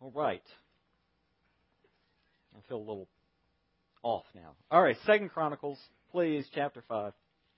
All right. I feel a little off now. All right, 2 Chronicles, please, chapter 5.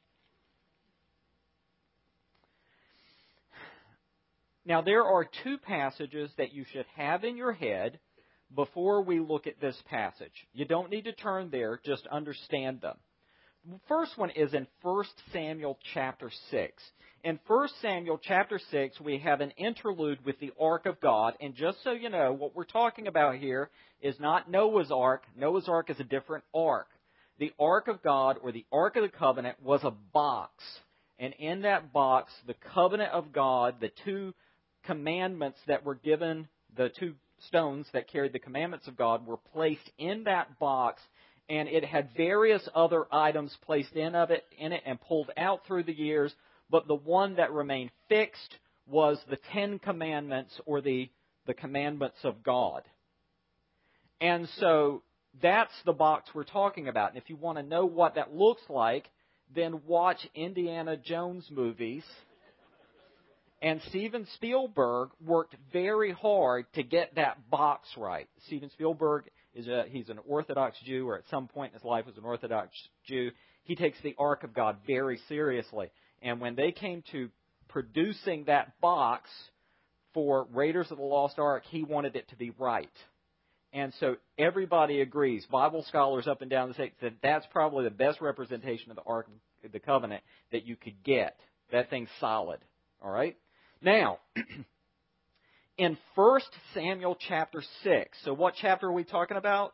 Now, there are two passages that you should have in your head before we look at this passage. You don't need to turn there, just understand them. The first one is in 1 Samuel chapter 6. In 1 Samuel chapter 6, we have an interlude with the Ark of God. And just so you know, what we're talking about here is not Noah's Ark. Noah's Ark is a different ark. The Ark of God, or the Ark of the Covenant, was a box. And in that box, the covenant of God, the two commandments that were given, the two stones that carried the commandments of God, were placed in that box. And it had various other items placed in it and pulled out through the years. But the one that remained fixed was the Ten Commandments, or the commandments of God. And so that's the box we're talking about. And if you want to know what that looks like, then watch Indiana Jones movies. And Steven Spielberg worked very hard to get that box right. Steven Spielberg he's an Orthodox Jew, or at some point in his life was an Orthodox Jew. He takes the Ark of God very seriously. And when they came to producing that box for Raiders of the Lost Ark, he wanted it to be right. And so everybody agrees, Bible scholars up and down the state, that that's probably the best representation of the Ark of the Covenant that you could get. That thing's solid. All right? Now, in 1 Samuel chapter 6, so what chapter are we talking about?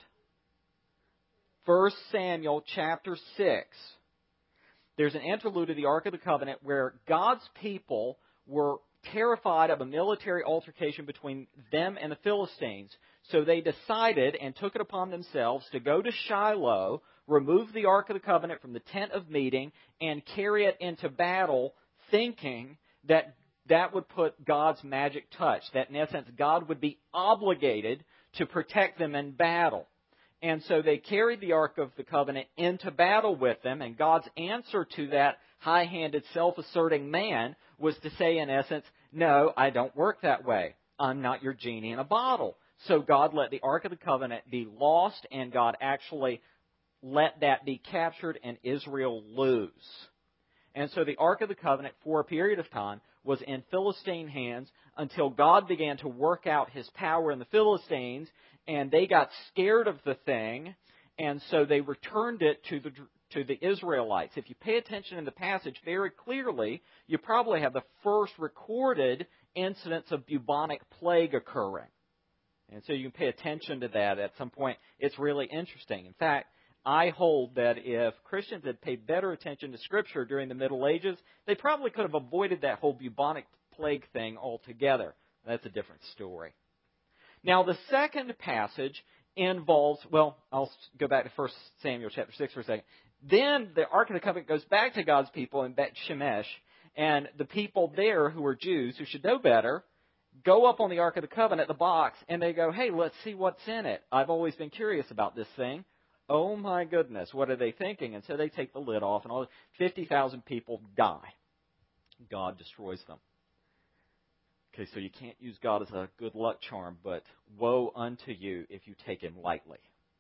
1 Samuel chapter 6. There's an interlude of the Ark of the Covenant where God's people were terrified of a military altercation between them and the Philistines. So they decided and took it upon themselves to go to Shiloh, remove the Ark of the Covenant from the tent of meeting, and carry it into battle, thinking that that would put God's magic touch, that in essence God would be obligated to protect them in battle. And so they carried the Ark of the Covenant into battle with them, and God's answer to that high-handed, self-asserting man was to say, in essence, no, I don't work that way. I'm not your genie in a bottle. So God let the Ark of the Covenant be lost, and God actually let that be captured and Israel lose. And so the Ark of the Covenant, for a period of time, was in Philistine hands until God began to work out His power in the Philistines, and they got scared of the thing, and so they returned it to the Israelites. If you pay attention in the passage very clearly, you probably have the first recorded incidents of bubonic plague occurring. And so you can pay attention to that at some point. It's really interesting. In fact, I hold that if Christians had paid better attention to Scripture during the Middle Ages, they probably could have avoided that whole bubonic plague thing altogether. That's a different story. Now, the second passage involves, well, I'll go back to 1 Samuel chapter 6 for a second. Then the Ark of the Covenant goes back to God's people in Bet Shemesh, and the people there who are Jews, who should know better, go up on the Ark of the Covenant, the box, and they go, hey, let's see what's in it. I've always been curious about this thing. Oh my goodness, what are they thinking? And so they take the lid off, and all 50,000 people die. God destroys them. Okay, so you can't use God as a good luck charm, but woe unto you if you take Him lightly.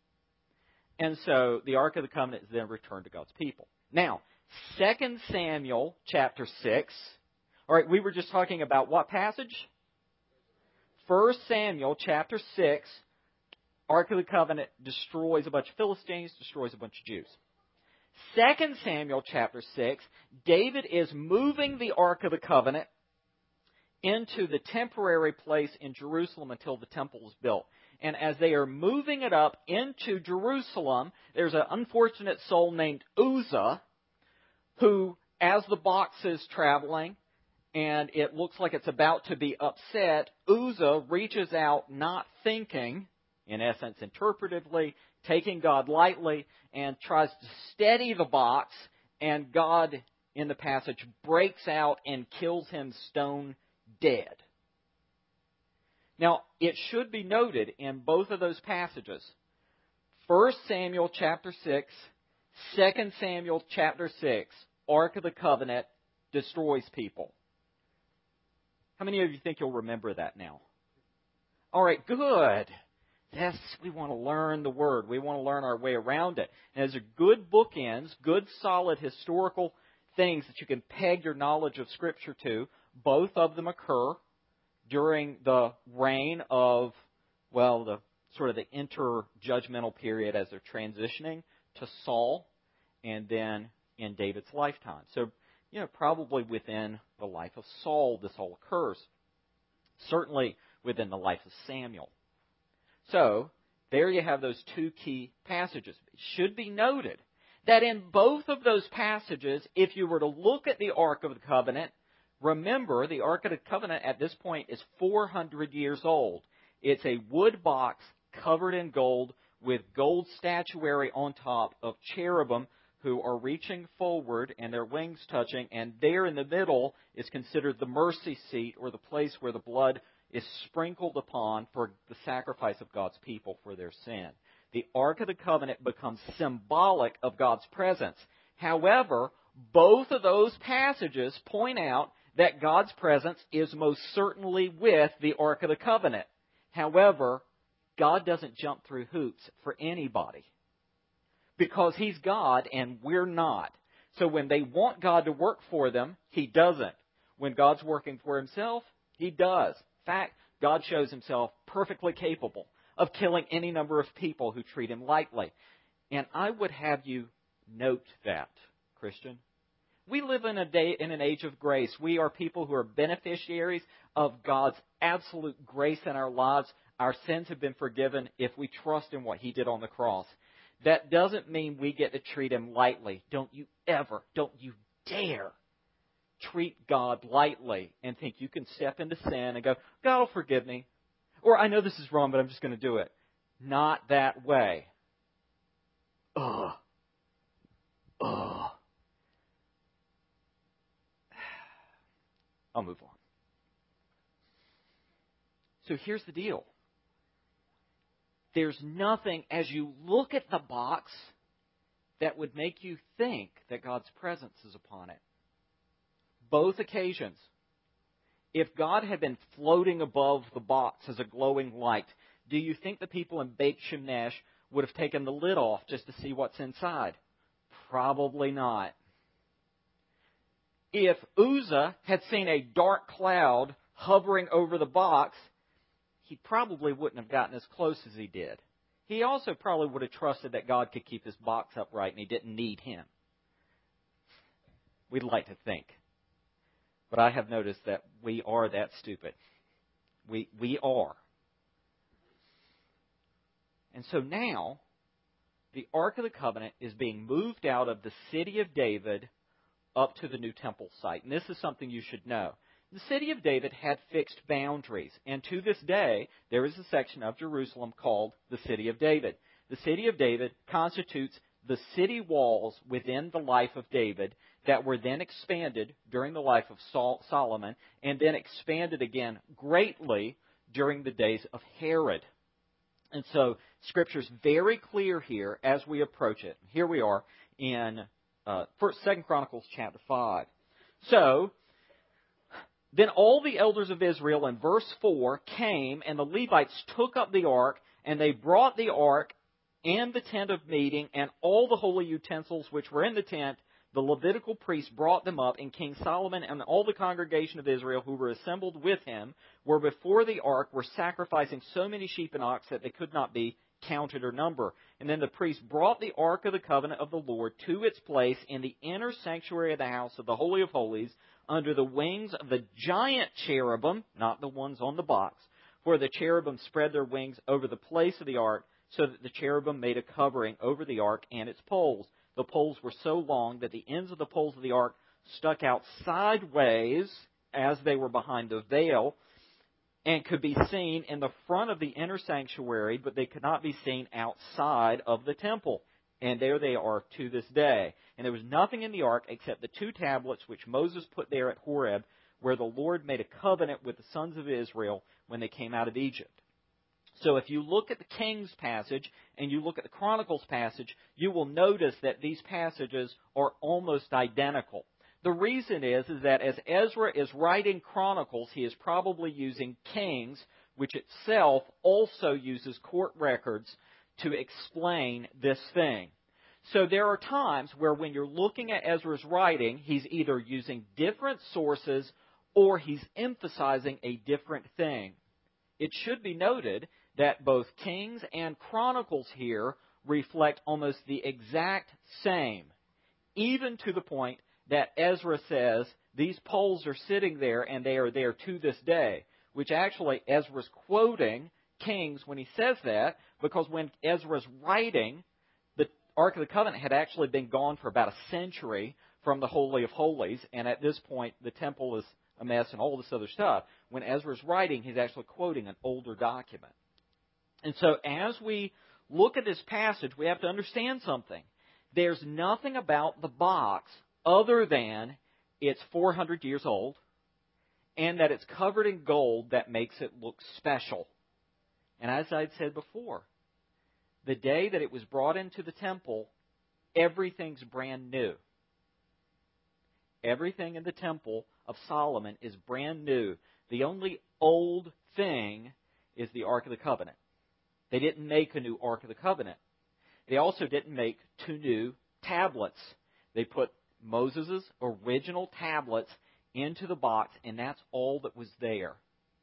And so the Ark of the Covenant is then returned to God's people. Now, 2 Samuel chapter 6. All right, we were just talking about what passage? 1 Samuel chapter 6. Ark of the Covenant destroys a bunch of Philistines, destroys a bunch of Jews. 2 Samuel chapter 6, David is moving the Ark of the Covenant into the temporary place in Jerusalem until the temple is built. And as they are moving it up into Jerusalem, there's an unfortunate soul named Uzzah who, as the box is traveling, and it looks like it's about to be upset, Uzzah reaches out not thinking, in essence, interpretively, taking God lightly, and tries to steady the box, and God, in the passage, breaks out and kills him stone dead. Now, it should be noted in both of those passages, 1 Samuel chapter 6, 2 Samuel chapter 6, Ark of the Covenant destroys people. How many of you think you'll remember that now? All right, good. Yes, we want to learn the Word. We want to learn our way around it. And those are good bookends, good solid historical things that you can peg your knowledge of Scripture to. Both of them occur during the reign of, well, the sort of the interjudgmental period as they're transitioning to Saul, and then in David's lifetime. So, probably within the life of Saul this all occurs. Certainly within the life of Samuel. So, there you have those two key passages. It should be noted that in both of those passages, if you were to look at the Ark of the Covenant, remember the Ark of the Covenant at this point is 400 years old. It's a wood box covered in gold with gold statuary on top of cherubim who are reaching forward and their wings touching, and there in the middle is considered the mercy seat, or the place where the blood is sprinkled upon for the sacrifice of God's people for their sin. The Ark of the Covenant becomes symbolic of God's presence. However, both of those passages point out that God's presence is most certainly with the Ark of the Covenant. However, God doesn't jump through hoops for anybody, because He's God and we're not. So when they want God to work for them, He doesn't. When God's working for Himself, He does. In fact, God shows Himself perfectly capable of killing any number of people who treat Him lightly. And I would have you note that, Christian. We live in an age of grace. We are people who are beneficiaries of God's absolute grace in our lives. Our sins have been forgiven if we trust in what He did on the cross. That doesn't mean we get to treat Him lightly. Don't you dare treat God lightly and think you can step into sin and go, God will forgive me. Or, I know this is wrong, but I'm just going to do it. Not that way. I'll move on. So here's the deal. There's nothing, as you look at the box, that would make you think that God's presence is upon it. Both occasions. If God had been floating above the box as a glowing light, do you think the people in Beit Shemesh would have taken the lid off just to see what's inside? Probably not. If Uzzah had seen a dark cloud hovering over the box, he probably wouldn't have gotten as close as he did. He also probably would have trusted that God could keep his box upright and He didn't need him. We'd like to think. But I have noticed that we are that stupid. We are. And so now, the Ark of the Covenant is being moved out of the city of David up to the new temple site. And this is something you should know. The city of David had fixed boundaries. And to this day, there is a section of Jerusalem called the City of David. The City of David constitutes the city walls within the life of David that were then expanded during the life of Solomon, and then expanded again greatly during the days of Herod. And so Scripture's very clear here as we approach it. Here we are in 2 Chronicles chapter 5. So, then all the elders of Israel, in verse 4, came, and the Levites took up the ark, and they brought the ark and the tent of meeting, and all the holy utensils which were in the tent. The Levitical priests brought them up, and King Solomon and all the congregation of Israel who were assembled with him were before the ark, were sacrificing so many sheep and ox that they could not be counted or numbered. And then the priests brought the ark of the covenant of the Lord to its place in the inner sanctuary of the house of the Holy of Holies, under the wings of the giant cherubim, not the ones on the box, for the cherubim spread their wings over the place of the ark, so that the cherubim made a covering over the ark and its poles. The poles were so long that the ends of the poles of the ark stuck out sideways as they were behind the veil, and could be seen in the front of the inner sanctuary, but they could not be seen outside of the temple. And there they are to this day. And there was nothing in the ark except the 2 tablets which Moses put there at Horeb, where the Lord made a covenant with the sons of Israel when they came out of Egypt. So if you look at the Kings passage and you look at the Chronicles passage, you will notice that these passages are almost identical. The reason is that as Ezra is writing Chronicles, he is probably using Kings which itself also uses court records to explain this thing. So there are times where when you're looking at Ezra's writing, he's either using different sources or he's emphasizing a different thing. It should be noted that both Kings and Chronicles here reflect almost the exact same, even to the point that Ezra says these poles are sitting there and they are there to this day, which actually Ezra's quoting Kings when he says that, because when Ezra's writing, the Ark of the Covenant had actually been gone for about a century from the Holy of Holies, and at this point the temple is a mess and all this other stuff. When Ezra's writing, he's actually quoting an older document. And so as we look at this passage, we have to understand something. There's nothing about the box other than it's 400 years old and that it's covered in gold that makes it look special. And as I'd said before, the day that it was brought into the temple, everything's brand new. Everything in the temple of Solomon is brand new. The only old thing is the Ark of the Covenant. They didn't make a new Ark of the Covenant. They also didn't make 2 new tablets. They put Moses' original tablets into the box, and that's all that was there.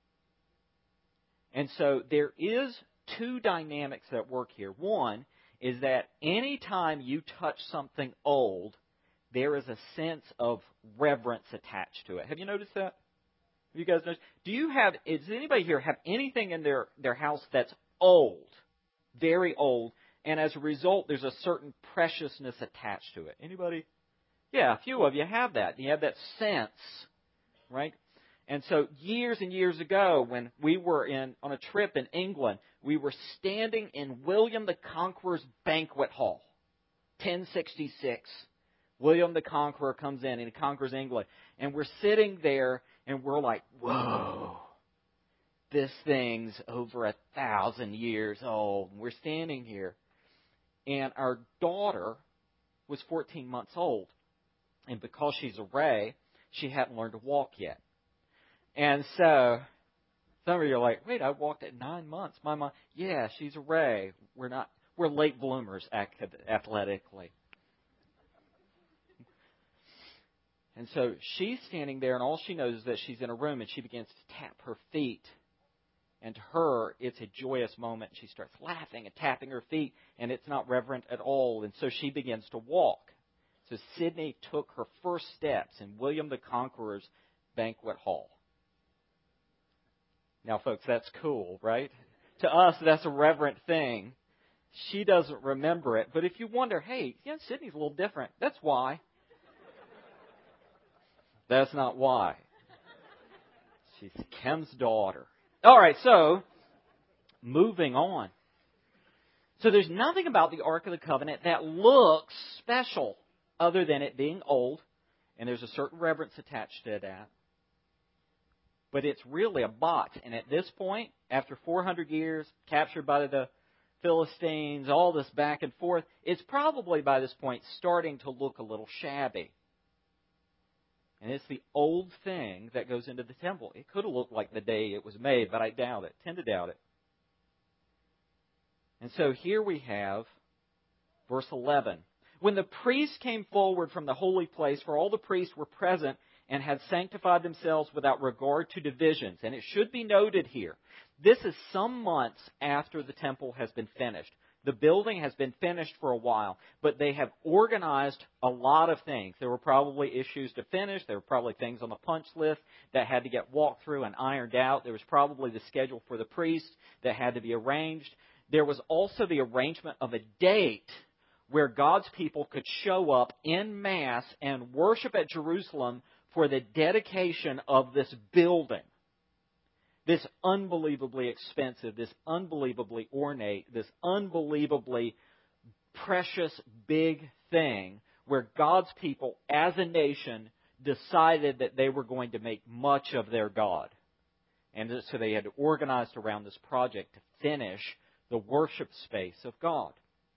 And so there is 2 dynamics that work here. One is that any time you touch something old, there is a sense of reverence attached to it. Have you noticed that? Have you guys noticed? Does anybody here have anything in their house that's old, very old, and as a result, there's a certain preciousness attached to it? Anybody? Yeah, a few of you have that. You have that sense, right? And so years and years ago, when we were on a trip in England, we were standing in William the Conqueror's banquet hall, 1066. William the Conqueror comes in and he conquers England. And we're sitting there and we're like, whoa, this thing's over 1,000 years old. And we're standing here. And our daughter was 14 months old. And because she's a Ray, she hadn't learned to walk yet. And so some of you are like, wait, I walked at 9 months. My mom, yeah, she's a Ray. We're late bloomers athletically. And so she's standing there, and all she knows is that she's in a room, and she begins to tap her feet. And to her, it's a joyous moment. She starts laughing and tapping her feet, and it's not reverent at all. And so she begins to walk. So Sydney took her first steps in William the Conqueror's banquet hall. Now, folks, that's cool, right? To us, that's a reverent thing. She doesn't remember it. But if you wonder, hey, Sydney's a little different, that's why. That's not why. She's Kim's daughter. All right, so moving on. So there's nothing about the Ark of the Covenant that looks special other than it being old, and there's a certain reverence attached to that. But it's really a box. And at this point, after 400 years, captured by the Philistines, all this back and forth, it's probably by this point starting to look a little shabby. And it's the old thing that goes into the temple. It could have looked like the day it was made, but I doubt it. Tend to doubt it. And so here we have verse 11. When the priests came forward from the holy place, for all the priests were present and had sanctified themselves without regard to divisions. And it should be noted here, this is some months after the temple has been finished. The building has been finished for a while, but they have organized a lot of things. There were probably issues to finish. There were probably things on the punch list that had to get walked through and ironed out. There was probably the schedule for the priests that had to be arranged. There was also the arrangement of a date where God's people could show up en masse and worship at Jerusalem for the dedication of this building. This unbelievably expensive, this unbelievably ornate, this unbelievably precious big thing where God's people as a nation decided that they were going to make much of their God. And so they had organized around this project to finish the worship space of God.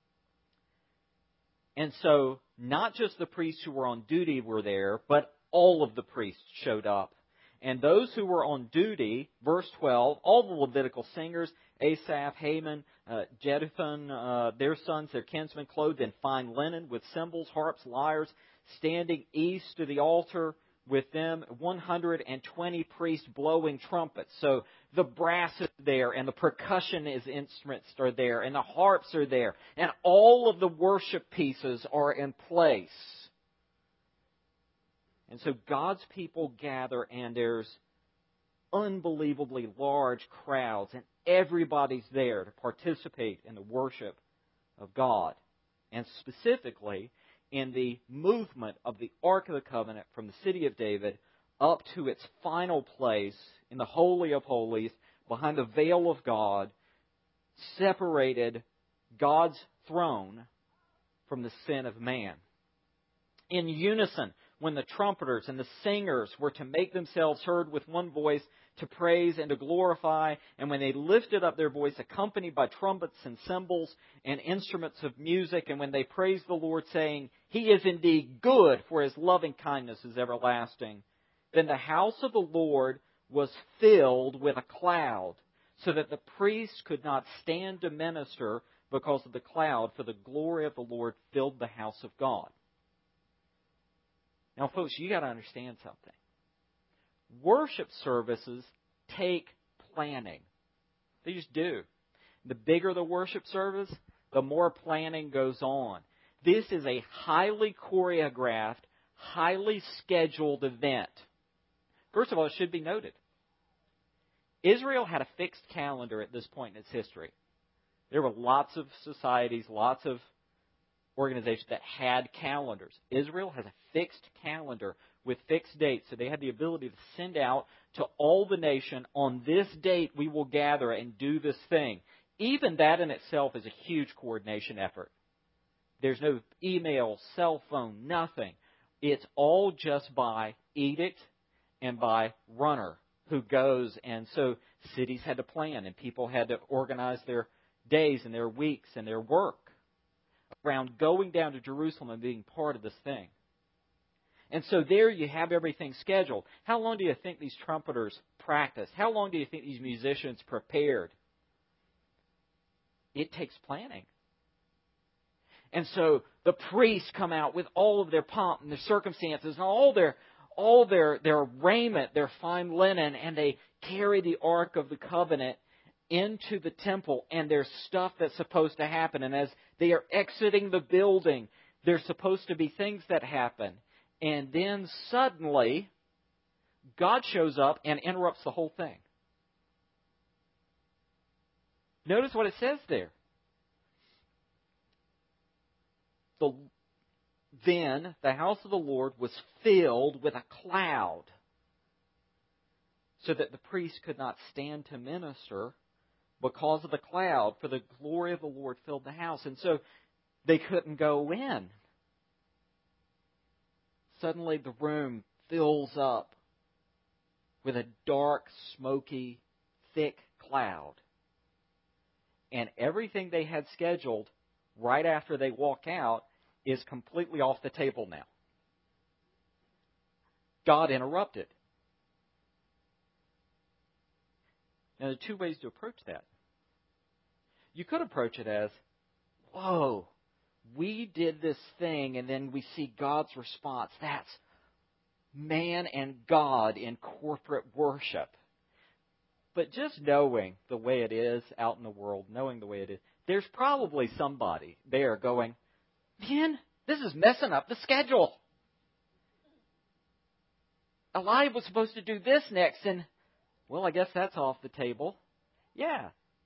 And so not just the priests who were on duty were there, but all of the priests showed up. And those who were on duty, verse 12, all the Levitical singers, Asaph, Heman, Jeduthun, their sons, their kinsmen, clothed in fine linen, with cymbals, harps, lyres, standing east to the altar with them, 120 priests blowing trumpets. So the brass is there, and the percussion instruments are there, and the harps are there, and all of the worship pieces are in place. And so God's people gather, and there's unbelievably large crowds, and everybody's there to participate in the worship of God. And specifically, in the movement of the Ark of the Covenant from the city of David up to its final place in the Holy of Holies, behind the veil of God, separated God's throne from the sin of man. In unison, when the trumpeters and the singers were to make themselves heard with one voice to praise and to glorify, and when they lifted up their voice accompanied by trumpets and cymbals and instruments of music, and when they praised the Lord, saying, He is indeed good, for His loving kindness is everlasting, then the house of the Lord was filled with a cloud, so that the priests could not stand to minister because of the cloud, for the glory of the Lord filled the house of God. Now, folks, you got to understand something. Worship services take planning. They just do. The bigger the worship service, the more planning goes on. This is a highly choreographed, highly scheduled event. First of all, it should be noted, Israel had a fixed calendar at this point in its history. There were lots of societies, lots of organizations that had calendars. Israel has a fixed calendar with fixed dates, so they had the ability to send out to all the nation, on this date we will gather and do this thing. Even that in itself is a huge coordination effort. There's no email, cell phone, nothing. It's all just by edict and by runner who goes. And so cities had to plan, and people had to organize their days and their weeks and their work around going down to Jerusalem and being part of this thing. And so there you have everything scheduled. How long do you think these trumpeters practiced? How long do you think these musicians prepared? It takes planning. And so the priests come out with all of their pomp and their circumstances and all their raiment, their fine linen, and they carry the Ark of the Covenant into the temple, and there's stuff that's supposed to happen. And as they are exiting the building, there's supposed to be things that happen. And then suddenly, God shows up and interrupts the whole thing. Notice what it says there. Then the house of the Lord was filled with a cloud, so that the priests could not stand to minister because of the cloud, for the glory of the Lord filled the house. And so they couldn't go in. Suddenly the room fills up with a dark, smoky, thick cloud. And everything they had scheduled right after they walk out is completely off the table now. God interrupted. Now, there are two ways to approach that. You could approach it as, whoa, we did this thing, and then we see God's response. That's man and God in corporate worship. But just knowing the way it is out in the world, knowing the way it is, there's probably somebody there going, man, this is messing up the schedule. Elijah was supposed to do this next, and, well, I guess that's off the table. Yeah.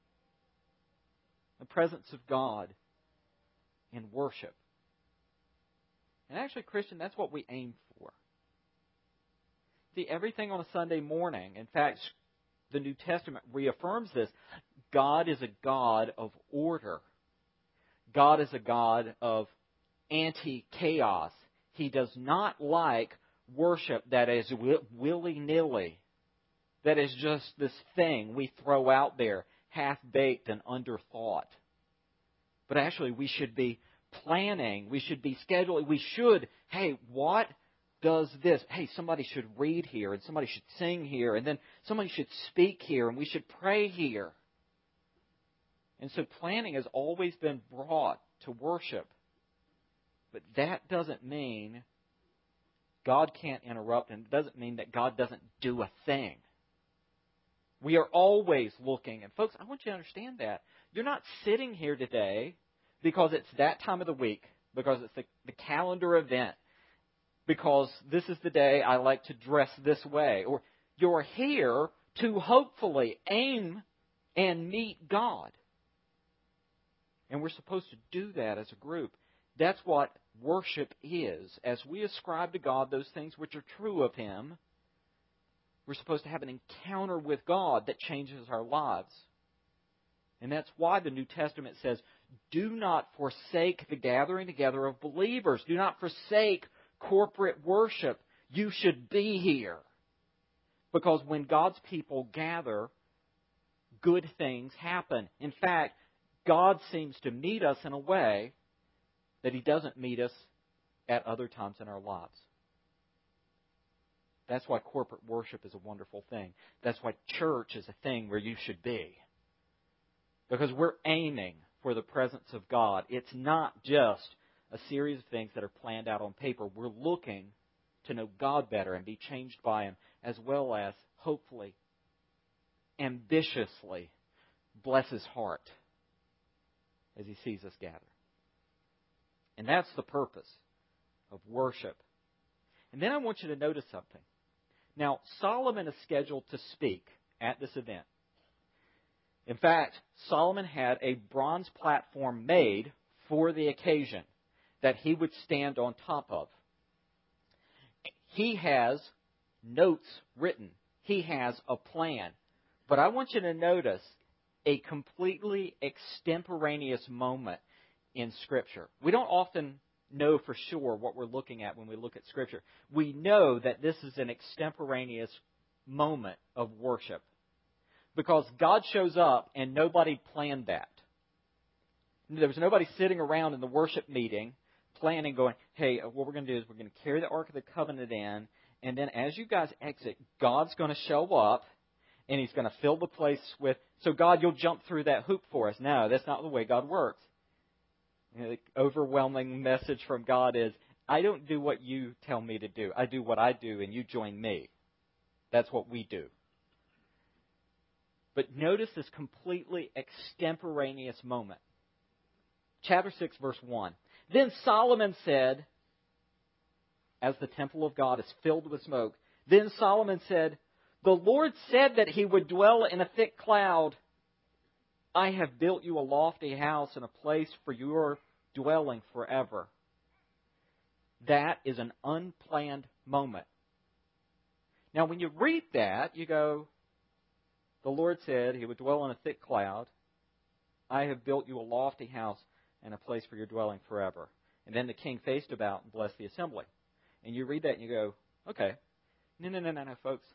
The presence of God in worship. And actually, Christian, that's what we aim for. See, everything on a Sunday morning, in fact, the New Testament reaffirms this. God is a God of order. God is a God of anti-chaos. He does not like worship that is willy-nilly, that is just this thing we throw out there, half-baked and underthought. But actually, we should be planning. We should be scheduling. We should, hey, what does this. Hey, somebody should read here, and somebody should sing here, and then somebody should speak here, and we should pray here. And so planning has always been brought to worship. But that doesn't mean God can't interrupt, and it doesn't mean that God doesn't do a thing. We are always looking. And folks, I want you to understand that. You're not sitting here today because it's that time of the week, because it's the calendar event, because this is the day I like to dress this way. Or you're here to hopefully aim and meet God. And we're supposed to do that as a group. That's what worship is. As we ascribe to God those things which are true of Him, we're supposed to have an encounter with God that changes our lives. And that's why the New Testament says, do not forsake the gathering together of believers. Do not forsake corporate worship. You should be here. Because when God's people gather, good things happen. In fact, God seems to meet us in a way that He doesn't meet us at other times in our lives. That's why corporate worship is a wonderful thing. That's why church is a thing where you should be. Because we're aiming for the presence of God. It's not just a series of things that are planned out on paper. We're looking to know God better and be changed by Him, as well as, hopefully, ambitiously bless His heart as He sees us gather. And that's the purpose of worship. And then I want you to notice something. Now, Solomon is scheduled to speak at this event. In fact, Solomon had a bronze platform made for the occasion that he would stand on top of. He has notes written. He has a plan. But I want you to notice a completely extemporaneous moment in Scripture. We don't often know for sure what we're looking at when we look at Scripture. We know that this is an extemporaneous moment of worship because God shows up and nobody planned that. There was nobody sitting around in the worship meeting planning, going, hey, what we're going to do is we're going to carry the Ark of the Covenant in, and then as you guys exit, God's going to show up and He's going to fill the place with, so God, you'll jump through that hoop for us. No, that's not the way God works. The overwhelming message from God is, I don't do what you tell me to do. I do what I do, and you join me. That's what we do. But notice this completely extemporaneous moment. Chapter 6, verse 1. Then Solomon said, as the temple of God is filled with smoke, then Solomon said, the Lord said that He would dwell in a thick cloud. I have built you a lofty house and a place for your dwelling forever. That is an unplanned moment. Now, when you read that, you go, the Lord said He would dwell in a thick cloud. I have built you a lofty house and a place for your dwelling forever. And then the king faced about and blessed the assembly. And you read that and you go, okay, no, folks.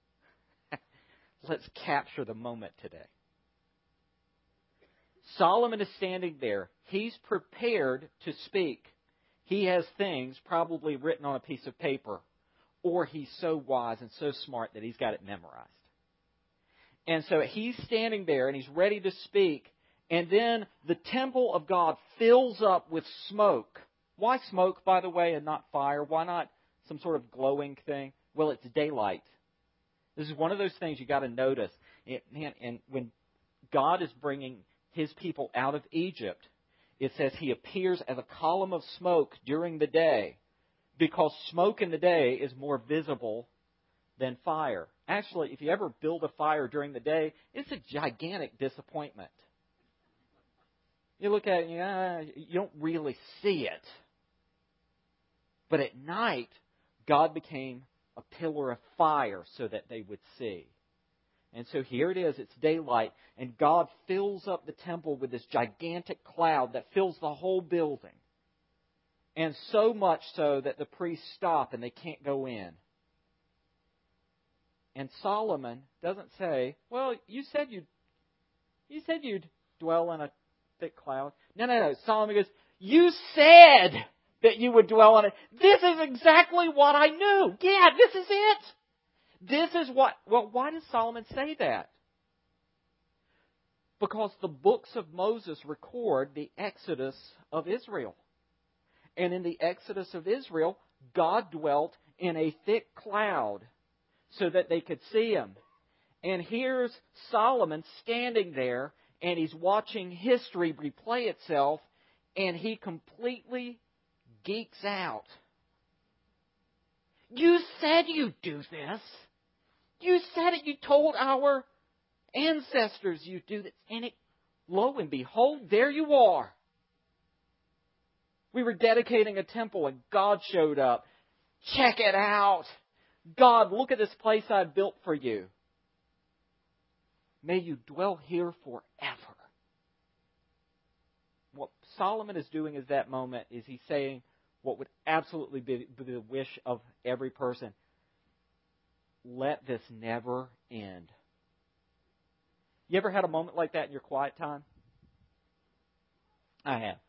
Let's capture the moment today. Solomon is standing there. He's prepared to speak. He has things probably written on a piece of paper. Or he's so wise and so smart that he's got it memorized. And so he's standing there and he's ready to speak. And then the temple of God fills up with smoke. Why smoke, by the way, and not fire? Why not some sort of glowing thing? Well, it's daylight. This is one of those things you got to notice. And when God is bringing His people out of Egypt, it says He appears as a column of smoke during the day, because smoke in the day is more visible than fire. Actually, if you ever build a fire during the day, it's a gigantic disappointment. You look at it, you don't really see it. But at night, God became a pillar of fire so that they would see. And so here it is, it's daylight, and God fills up the temple with this gigantic cloud that fills the whole building. And so much so that the priests stop and they can't go in. And Solomon doesn't say, well, you said you'd dwell in a thick cloud. No. Solomon goes, you said that you would dwell on it. This is exactly what I knew. Yeah, this is it. This is what... Well, why does Solomon say that? Because the books of Moses record the exodus of Israel. And in the exodus of Israel, God dwelt in a thick cloud so that they could see Him. And here's Solomon standing there, and he's watching history replay itself, and he completely geeks out. You said you'd do this. You said it. You told our ancestors you'd do this. And lo and behold, there you are. We were dedicating a temple and God showed up. Check it out. God, look at this place I built for you. May you dwell here forever. What Solomon is doing at that moment is he's saying what would absolutely be the wish of every person. Let this never end. You ever had a moment like that in your quiet time? I have.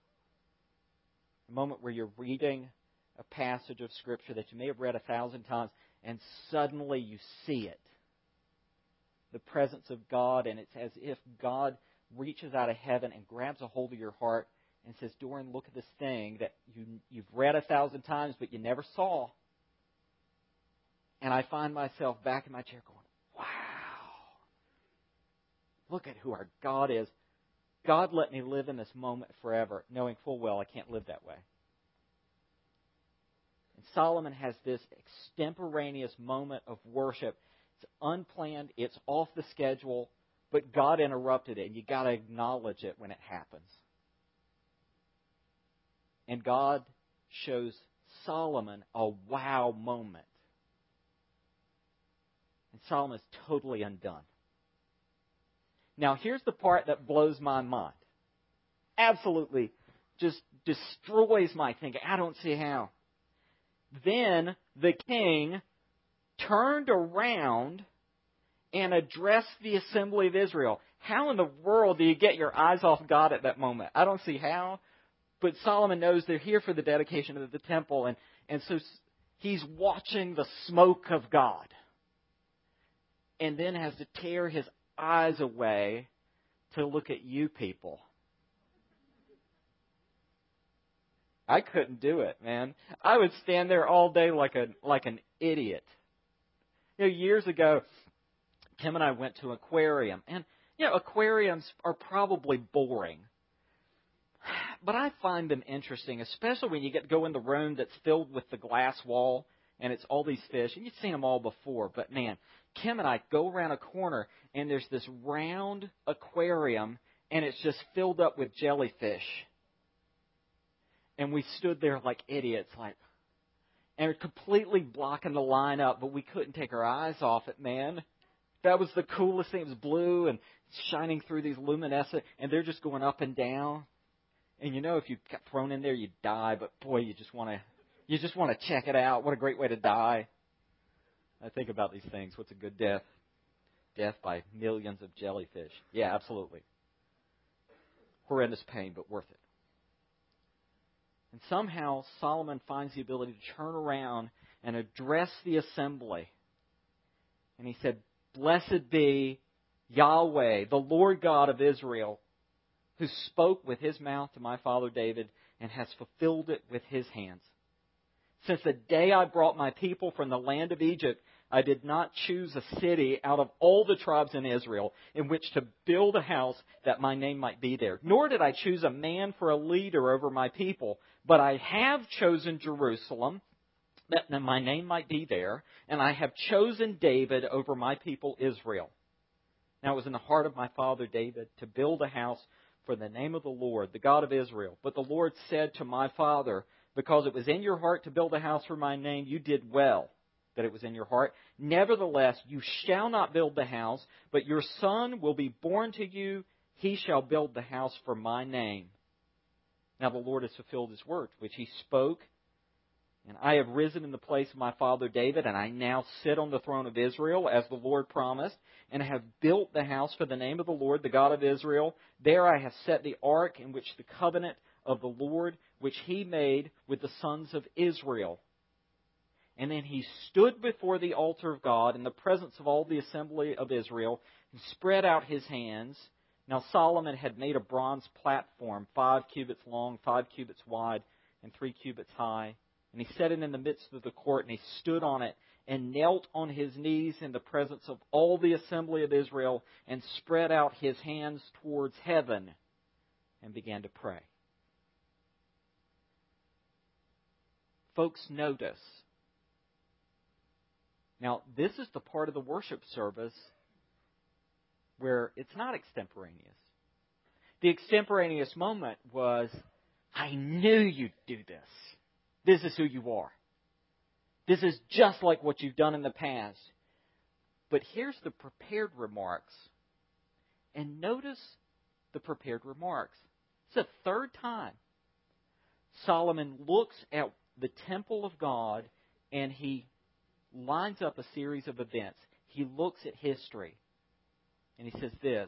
A moment where you're reading a passage of Scripture that you may have read 1,000 times, and suddenly you see it. The presence of God, and it's as if God reaches out of heaven and grabs a hold of your heart and says, Doran, look at this thing that you've read 1,000 times but you never saw. And I find myself back in my chair going, wow. Look at who our God is. God let me live in this moment forever, knowing full well I can't live that way. And Solomon has this extemporaneous moment of worship. It's unplanned, it's off the schedule, but God interrupted it, and you got to acknowledge it when it happens. And God shows Solomon a wow moment. And Solomon is totally undone. Now, here's the part that blows my mind. Absolutely just destroys my thinking. I don't see how. Then the king turned around and addressed the assembly of Israel. How in the world do you get your eyes off God at that moment? I don't see how. But Solomon knows they're here for the dedication of the temple. And so he's watching the smoke of God. And then has to tear his eyes away to look at you people. I couldn't do it, man. I would stand there all day like an idiot. You know, years ago, Tim and I went to an aquarium. And, you know, aquariums are probably boring. But I find them interesting, especially when you get to go in the room that's filled with the glass wall and it's all these fish. And you've seen them all before. But, man, Kim and I go around a corner and there's this round aquarium and it's just filled up with jellyfish. And we stood there like idiots, and completely blocking the line up, but we couldn't take our eyes off it, man. That was the coolest thing. It was blue and shining through these luminescent, and they're just going up and down. And you know, if you got thrown in there, you'd die. But boy, you just want to check it out. What a great way to die! I think about these things. What's a good death? Death by millions of jellyfish. Yeah, absolutely. Horrendous pain, but worth it. And somehow Solomon finds the ability to turn around and address the assembly. And he said, Blessed be Yahweh, the Lord God of Israel, who spoke with his mouth to my father David and has fulfilled it with his hands. Since the day I brought my people from the land of Egypt, I did not choose a city out of all the tribes in Israel in which to build a house that my name might be there. Nor did I choose a man for a leader over my people, but I have chosen Jerusalem that my name might be there, and I have chosen David over my people Israel. Now it was in the heart of my father David to build a house for the name of the Lord, the God of Israel. But the Lord said to my father, because it was in your heart to build a house for my name, you did well that it was in your heart. Nevertheless, you shall not build the house, but your son will be born to you. He shall build the house for my name. Now the Lord has fulfilled his word, which he spoke. And I have risen in the place of my father David, and I now sit on the throne of Israel, as the Lord promised, and have built the house for the name of the Lord, the God of Israel. There I have set the ark in which the covenant of the Lord which he made with the sons of Israel. And then he stood before the altar of God in the presence of all the assembly of Israel and spread out his hands. Now Solomon had made a bronze platform, 5 cubits long, 5 cubits wide, and 3 cubits high. And he set it in the midst of the court, and he stood on it and knelt on his knees in the presence of all the assembly of Israel and spread out his hands towards heaven and began to pray. Folks, notice. Now, this is the part of the worship service where it's not extemporaneous. The extemporaneous moment was, I knew you'd do this. This is who you are. This is just like what you've done in the past. But here's the prepared remarks. And notice the prepared remarks. It's the third time Solomon looks at the temple of God and he lines up a series of events. He looks at history. And he says this,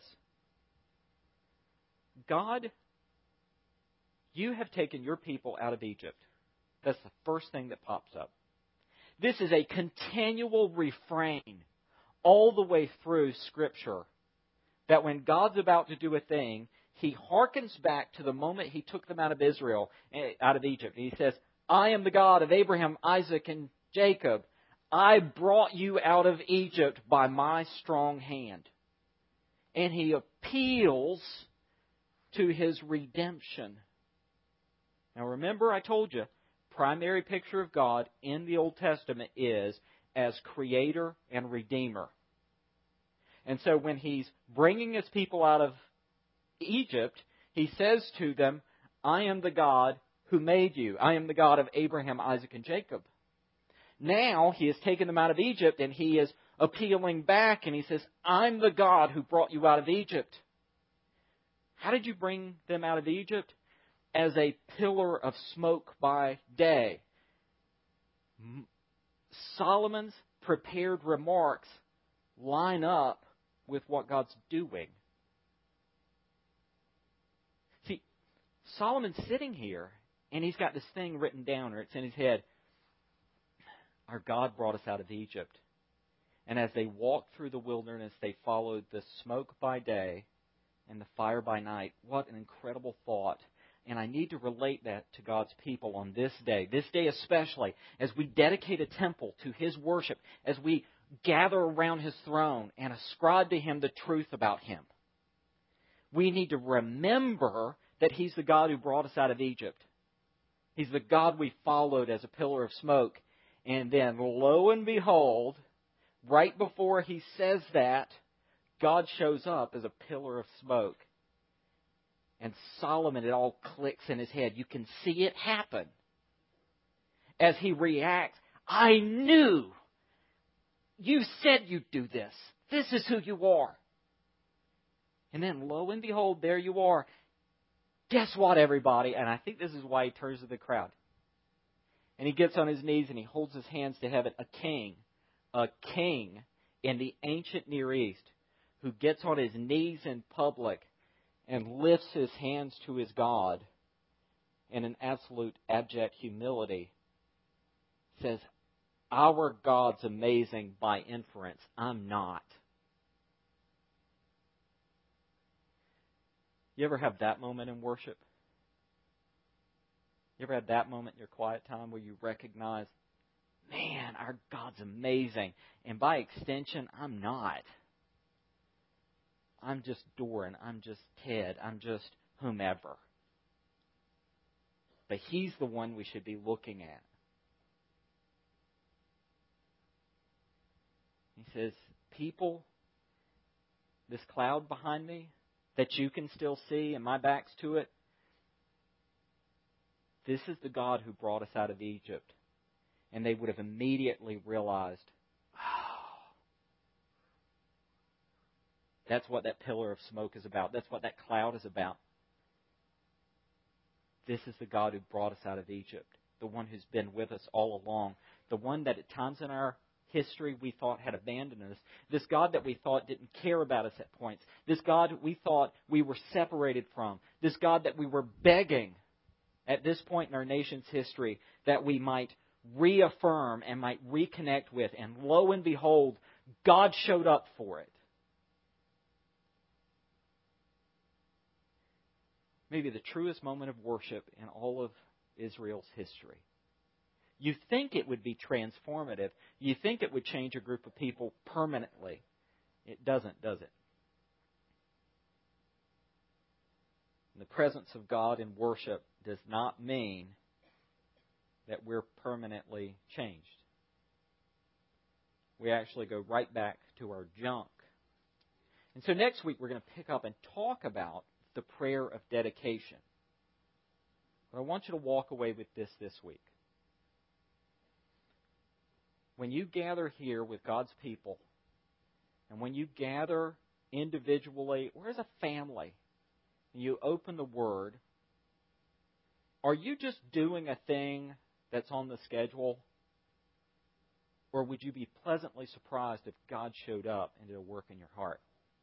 God, you have taken your people out of Egypt. That's the first thing that pops up. This is a continual refrain all the way through Scripture, that when God's about to do a thing, He hearkens back to the moment He took them out of Egypt. And He says, I am the God of Abraham, Isaac, and Jacob. I brought you out of Egypt by my strong hand. And He appeals to His redemption. Now remember, I told you, primary picture of God in the Old Testament is as Creator and Redeemer. And so when He's bringing His people out of Egypt, He says to them, I am the God who made you. I am the God of Abraham, Isaac, and Jacob. Now He has taken them out of Egypt and He is appealing back and He says, I'm the God who brought you out of Egypt. How did you bring them out of Egypt? As a pillar of smoke by day. Solomon's prepared remarks line up with what God's doing. See, Solomon's sitting here, and he's got this thing written down, or it's in his head. Our God brought us out of Egypt. And as they walked through the wilderness, they followed the smoke by day and the fire by night. What an incredible thought. And I need to relate that to God's people on this day especially, as we dedicate a temple to His worship, as we gather around His throne and ascribe to Him the truth about Him. We need to remember that He's the God who brought us out of Egypt. He's the God we followed as a pillar of smoke. And then, lo and behold, right before He says that, God shows up as a pillar of smoke. And Solomon, it all clicks in his head. You can see it happen. As he reacts, I knew. You said you'd do this. This is who you are. And then, lo and behold, there you are. Guess what, everybody? And I think this is why he turns to the crowd. And he gets on his knees and he holds his hands to heaven. A king in the ancient Near East who gets on his knees in public and lifts his hands to his God in an absolute abject humility, says, our God's amazing by inference. I'm not. You ever have that moment in worship? You ever had that moment in your quiet time where you recognize, man, our God's amazing, and by extension, I'm not. I'm just Doran. I'm just Ted. I'm just whomever. But He's the one we should be looking at. He says, people, this cloud behind me that you can still see and my back's to it, this is the God who brought us out of Egypt. And they would have immediately realized, that's what that pillar of smoke is about. That's what that cloud is about. This is the God who brought us out of Egypt. The one who's been with us all along. The one that at times in our history we thought had abandoned us. This God that we thought didn't care about us at points. This God we thought we were separated from. This God that we were begging at this point in our nation's history that we might reaffirm and might reconnect with. And lo and behold, God showed up for it. Maybe the truest moment of worship in all of Israel's history. You think it would be transformative. You think it would change a group of people permanently. It doesn't, does it? The presence of God in worship does not mean that we're permanently changed. We actually go right back to our junk. And so next week we're going to pick up and talk about the prayer of dedication. But I want you to walk away with this week. When you gather here with God's people, and when you gather individually or as a family, and you open the Word, are you just doing a thing that's on the schedule? Or would you be pleasantly surprised if God showed up and did a work in your heart?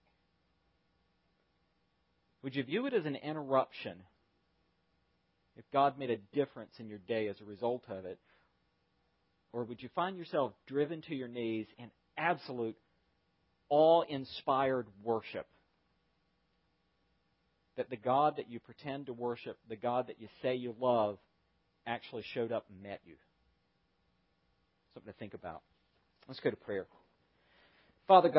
Would you view it as an interruption if God made a difference in your day as a result of it? Or would you find yourself driven to your knees in absolute awe-inspired worship? That the God that you pretend to worship, the God that you say you love, actually showed up and met you. Something to think about. Let's go to prayer. Father God,